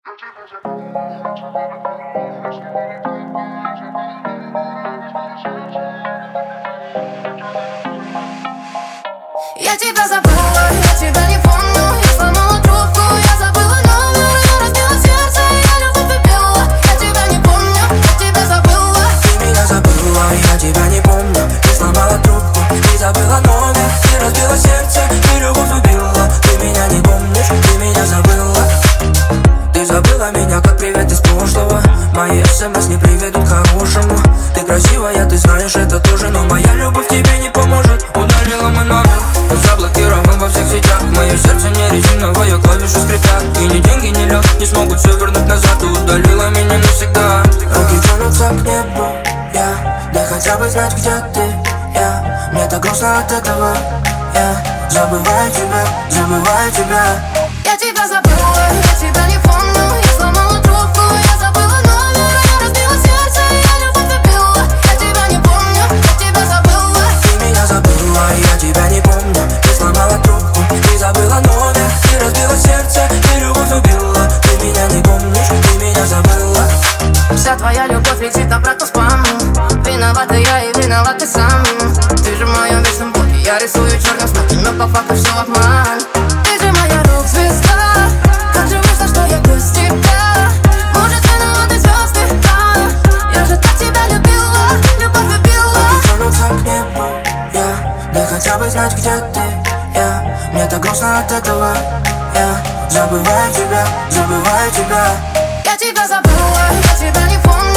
Я тебя забыла, я тебя не помню. Я сломала трубку, я забыла номер. Я разбила сердце, я любовь убила. Я тебя не помню, я тебя забыла. Ты меня забыла, я тебя не помню. Ты сломала трубку, ты забыла номер. Ты разбила сердце, ты любовь убила. Ты меня не помнишь, ты меня забыла. Ты забыла меня, как привет из прошлого. Мои смс не приведут к хорошему. Ты красивая, ты знаешь это тоже. Но моя любовь тебе не поможет. Удалила мой номер, заблокировал во всех сетях. Мое сердце не резиновое, клавиши скрипят. И ни деньги, ни лед не смогут все вернуть назад. Ты удалила меня навсегда. Руки тянутся к небу, да хотя бы знать, где ты, мне так грустно от этого. Я забываю тебя, забываю тебя. Я тебя забыла, я тебя не помню. Я сломала трубку, я забыла номер. Я разбила сердце, я любовь убила. Я тебя не помню, я тебя забыла. Ты меня забыла, я тебя не помню. Ты сломала трубку, ты забыла номер. Ты разбила сердце, ты любовь убила. Ты меня не помнишь, ты меня забыла. Вся твоя любовь летит обратно в спам. Виновата я и виноват ты сам. Ты же в моем вечном блоке, я рисую черным смоком, но по факту все обман. Ты же моя рок-звезда. Как же вышло, что я без тебя? Может, виноваты звезды, я же так тебя любила, любовь убила. Руки тянутся к небу, да хотя бы знать, где ты, мне так грустно от этого. Я забываю тебя, забываю тебя. Я тебя забыла, я тебя не помню.